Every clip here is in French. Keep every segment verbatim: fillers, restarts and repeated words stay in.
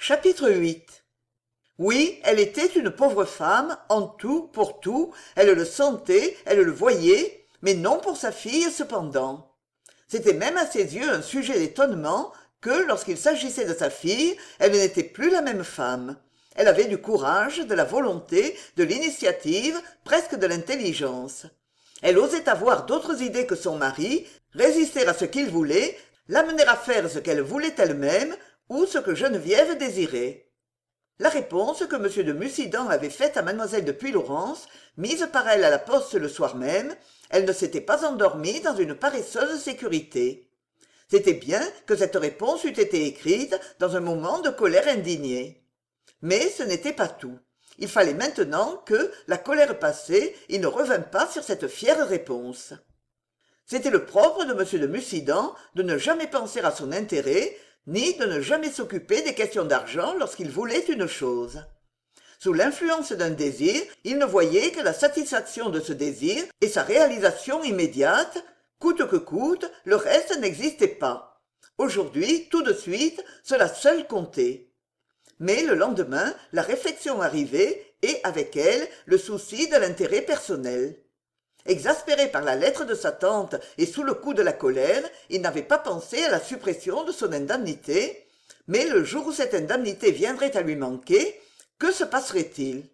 Chapitre huit. Oui, elle était une pauvre femme, en tout, pour tout, elle le sentait, elle le voyait, mais non pour sa fille cependant. C'était même à ses yeux un sujet d'étonnement que, lorsqu'il s'agissait de sa fille, elle n'était plus la même femme. Elle avait du courage, de la volonté, de l'initiative, presque de l'intelligence. Elle osait avoir d'autres idées que son mari, résister à ce qu'il voulait, l'amener à faire ce qu'elle voulait elle-même, ou ce que Geneviève désirait. La réponse que m de Mussidan avait faite à mademoiselle de Puylaurens, mise par elle à la poste le soir même, elle ne s'était pas endormie dans une paresseuse sécurité. C'était bien que cette réponse eût été écrite dans un moment de colère indignée. Mais ce n'était pas tout. Il fallait maintenant que, la colère passée, il ne revînt pas sur cette fière réponse. C'était le propre de m de Mussidan de ne jamais penser à son intérêt, ni de ne jamais s'occuper des questions d'argent lorsqu'il voulait une chose. Sous l'influence d'un désir, il ne voyait que la satisfaction de ce désir et sa réalisation immédiate. Coûte que coûte, le reste n'existait pas. Aujourd'hui, tout de suite, cela seul comptait. Mais le lendemain, la réflexion arrivait, et avec elle, le souci de l'intérêt personnel. Exaspéré par la lettre de sa tante et sous le coup de la colère, il n'avait pas pensé à la suppression de son indemnité, mais le jour où cette indemnité viendrait à lui manquer, que se passerait-il?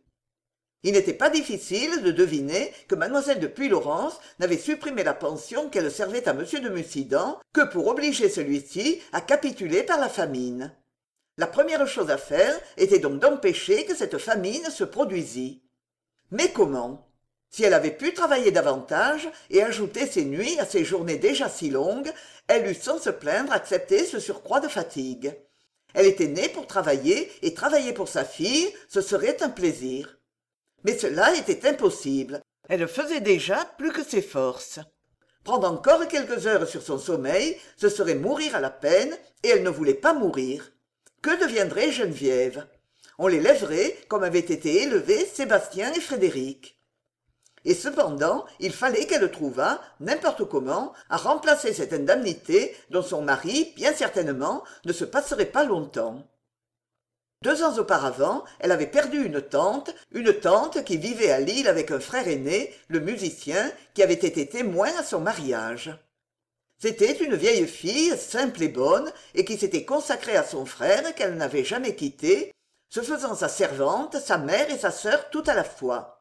Il n'était pas difficile de deviner que mademoiselle de Puylaurens n'avait supprimé la pension qu'elle servait à m de Mussidan que pour obliger celui-ci à capituler par la famine. La première chose à faire était donc d'empêcher que cette famine se produisît. Mais comment? Si elle avait pu travailler davantage et ajouter ses nuits à ses journées déjà si longues, elle eût sans se plaindre accepté ce surcroît de fatigue. Elle était née pour travailler, et travailler pour sa fille, ce serait un plaisir. Mais cela était impossible. Elle faisait déjà plus que ses forces. Prendre encore quelques heures sur son sommeil, ce serait mourir à la peine, et elle ne voulait pas mourir. Que deviendrait Geneviève? On l'élèverait comme avaient été élevés Sébastien et Frédéric. Et cependant, il fallait qu'elle trouvât, n'importe comment, à remplacer cette indemnité dont son mari, bien certainement, ne se passerait pas longtemps. Deux ans auparavant, elle avait perdu une tante, une tante qui vivait à Lille avec un frère aîné, le musicien, qui avait été témoin à son mariage. C'était une vieille fille, simple et bonne, et qui s'était consacrée à son frère qu'elle n'avait jamais quitté, se faisant sa servante, sa mère et sa sœur tout à la fois.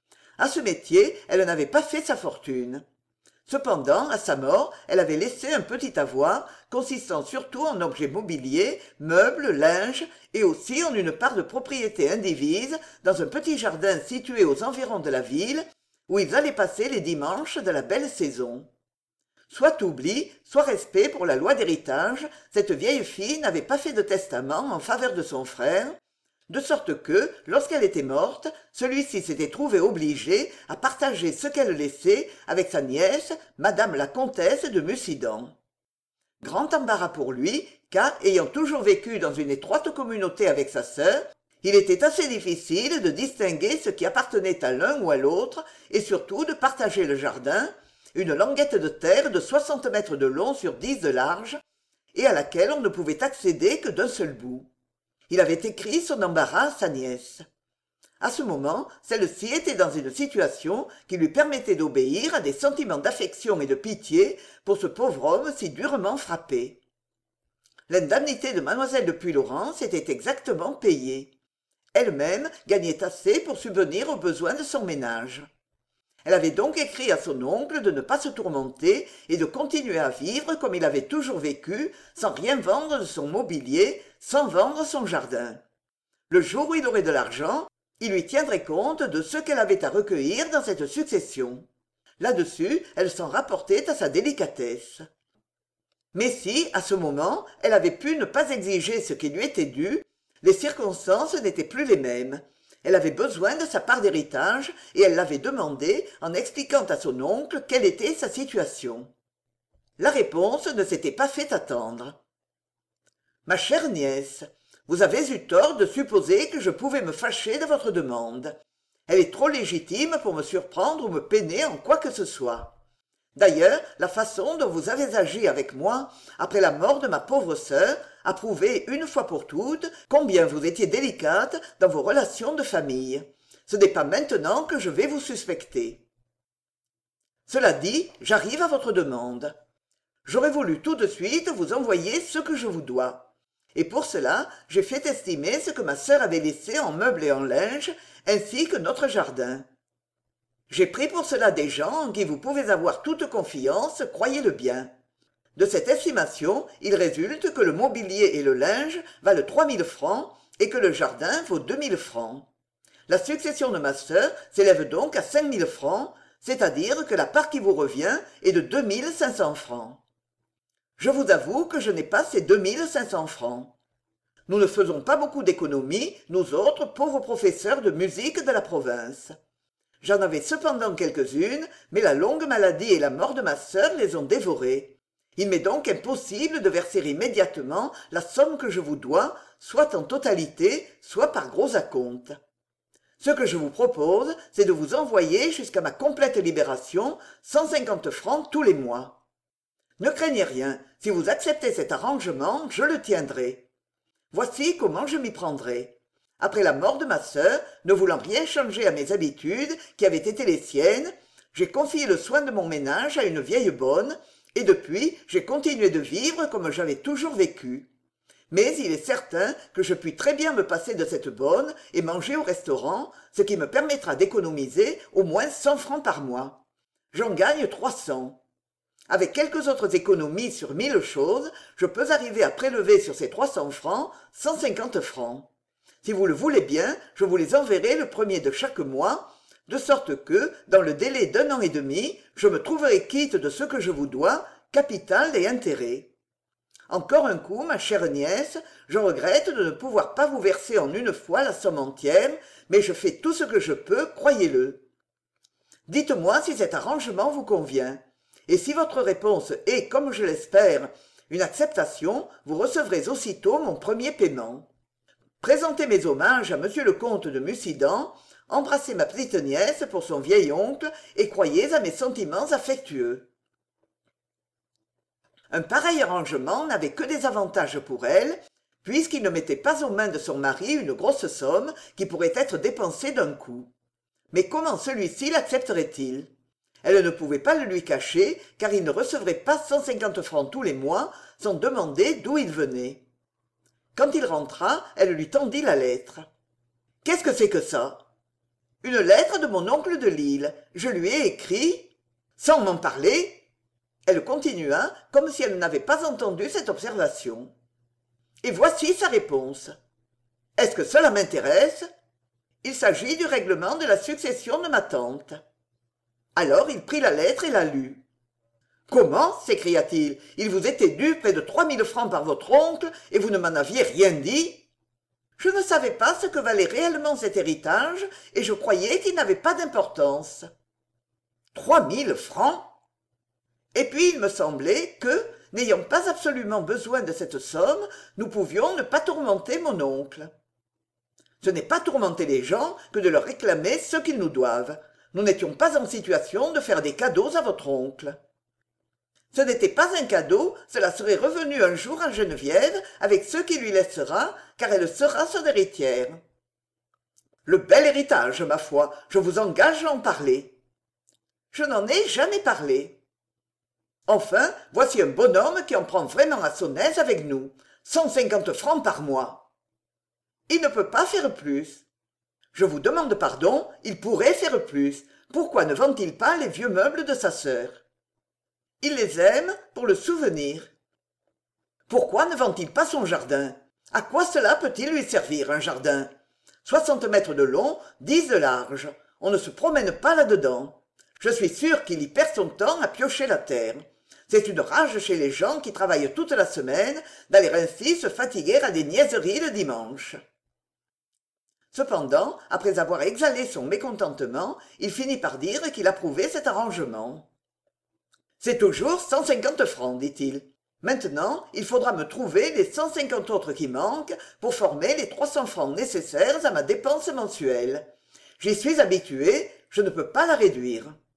À ce métier, elle n'avait pas fait sa fortune. Cependant, à sa mort, elle avait laissé un petit avoir, consistant surtout en objets mobiliers, meubles, linge, et aussi en une part de propriété indivise dans un petit jardin situé aux environs de la ville, où ils allaient passer les dimanches de la belle saison. Soit oubli, soit respect pour la loi d'héritage, cette vieille fille n'avait pas fait de testament en faveur de son frère, de sorte que, lorsqu'elle était morte, celui-ci s'était trouvé obligé à partager ce qu'elle laissait avec sa nièce, madame la comtesse de Mussidan. Grand embarras pour lui, car, ayant toujours vécu dans une étroite communauté avec sa sœur, il était assez difficile de distinguer ce qui appartenait à l'un ou à l'autre, et surtout de partager le jardin, une languette de terre de soixante mètres de long sur dix de large, et à laquelle on ne pouvait accéder que d'un seul bout. Il avait écrit son embarras à sa nièce. À ce moment, celle-ci était dans une situation qui lui permettait d'obéir à des sentiments d'affection et de pitié pour ce pauvre homme si durement frappé. L'indemnité de mademoiselle de Puylaurens était exactement payée. Elle-même gagnait assez pour subvenir aux besoins de son ménage. Elle avait donc écrit à son oncle de ne pas se tourmenter et de continuer à vivre comme il avait toujours vécu, sans rien vendre de son mobilier, sans vendre son jardin. Le jour où il aurait de l'argent, il lui tiendrait compte de ce qu'elle avait à recueillir dans cette succession. Là-dessus, elle s'en rapportait à sa délicatesse. Mais si, à ce moment, elle avait pu ne pas exiger ce qui lui était dû, les circonstances n'étaient plus les mêmes. Elle avait besoin de sa part d'héritage et elle l'avait demandé en expliquant à son oncle quelle était sa situation. La réponse ne s'était pas fait attendre. « Ma chère nièce, vous avez eu tort de supposer que je pouvais me fâcher de votre demande. Elle est trop légitime pour me surprendre ou me peiner en quoi que ce soit. D'ailleurs, la façon dont vous avez agi avec moi, après la mort de ma pauvre sœur, a prouvé une fois pour toutes combien vous étiez délicate dans vos relations de famille. Ce n'est pas maintenant que je vais vous suspecter. Cela dit, j'arrive à votre demande. J'aurais voulu tout de suite vous envoyer ce que je vous dois. Et pour cela, j'ai fait estimer ce que ma sœur avait laissé en meubles et en linge, ainsi que notre jardin. J'ai pris pour cela des gens en qui vous pouvez avoir toute confiance, croyez-le bien. De cette estimation, il résulte que le mobilier et le linge valent trois mille francs et que le jardin vaut deux mille francs. La succession de ma sœur s'élève donc à cinq mille francs, c'est-à-dire que la part qui vous revient est de deux mille cinq cents francs. Je vous avoue que je n'ai pas ces deux mille cinq cents francs. Nous ne faisons pas beaucoup d'économies, nous autres pauvres professeurs de musique de la province. J'en avais cependant quelques-unes, mais la longue maladie et la mort de ma sœur les ont dévorées. Il m'est donc impossible de verser immédiatement la somme que je vous dois, soit en totalité, soit par gros acompte. Ce que je vous propose, c'est de vous envoyer jusqu'à ma complète libération cent cinquante francs tous les mois. Ne craignez rien, si vous acceptez cet arrangement, je le tiendrai. Voici comment je m'y prendrai. Après la mort de ma sœur, ne voulant rien changer à mes habitudes qui avaient été les siennes, j'ai confié le soin de mon ménage à une vieille bonne, et depuis j'ai continué de vivre comme j'avais toujours vécu. Mais il est certain que je puis très bien me passer de cette bonne et manger au restaurant, ce qui me permettra d'économiser au moins cent francs par mois. J'en gagne trois cents. Avec quelques autres économies sur mille choses, je peux arriver à prélever sur ces trois cents francs cent cinquante francs. Si vous le voulez bien, je vous les enverrai le premier de chaque mois, de sorte que, dans le délai d'un an et demi, je me trouverai quitte de ce que je vous dois, capital et intérêt. Encore un coup, ma chère nièce, je regrette de ne pouvoir pas vous verser en une fois la somme entière, mais je fais tout ce que je peux, croyez-le. Dites-moi si cet arrangement vous convient. Et si votre réponse est, comme je l'espère, une acceptation, vous recevrez aussitôt mon premier paiement. Présentez mes hommages à monsieur le comte de Mussidan, embrassez ma petite nièce pour son vieil oncle et croyez à mes sentiments affectueux. Un pareil arrangement n'avait que des avantages pour elle, puisqu'il ne mettait pas aux mains de son mari une grosse somme qui pourrait être dépensée d'un coup. Mais comment celui-ci l'accepterait-il ? Elle ne pouvait pas le lui cacher, car il ne recevrait pas cent cinquante francs tous les mois sans demander d'où il venait. Quand il rentra, elle lui tendit la lettre. « Qu'est-ce que c'est que ça ?»« Une lettre de mon oncle de Lille. Je lui ai écrit. »« Sans m'en parler ?» Elle continua, comme si elle n'avait pas entendu cette observation. « Et voici sa réponse. Est-ce que cela m'intéresse ? Il s'agit du règlement de la succession de ma tante. » Alors il prit la lettre et la lut. « Comment ?» s'écria-t-il. « Il vous était dû près de trois mille francs par votre oncle, et vous ne m'en aviez rien dit ?» Je ne savais pas ce que valait réellement cet héritage, et je croyais qu'il n'avait pas d'importance. Trois mille francs ? Et puis il me semblait que, n'ayant pas absolument besoin de cette somme, nous pouvions ne pas tourmenter mon oncle. Ce n'est pas tourmenter les gens que de leur réclamer ce qu'ils nous doivent. Nous n'étions pas en situation de faire des cadeaux à votre oncle. Ce n'était pas un cadeau, cela serait revenu un jour à Geneviève avec ce qu'il lui laissera, car elle sera son héritière. Le bel héritage, ma foi, je vous engage à en parler. Je n'en ai jamais parlé. Enfin, voici un bonhomme qui en prend vraiment à son aise avec nous. Cent cinquante francs par mois. Il ne peut pas faire plus. Je vous demande pardon, il pourrait faire plus. Pourquoi ne vend-il pas les vieux meubles de sa sœur? Il les aime pour le souvenir. Pourquoi ne vend-il pas son jardin? À quoi cela peut-il lui servir, un jardin? Soixante mètres de long, dix de large. On ne se promène pas là-dedans. Je suis sûr qu'il y perd son temps à piocher la terre. C'est une rage chez les gens qui travaillent toute la semaine d'aller ainsi se fatiguer à des niaiseries le dimanche. Cependant, après avoir exhalé son mécontentement, il finit par dire qu'il approuvait cet arrangement. « C'est toujours cent cinquante francs, dit-il. Maintenant, il faudra me trouver les cent cinquante autres qui manquent pour former les trois cents francs nécessaires à ma dépense mensuelle. J'y suis habitué, je ne peux pas la réduire.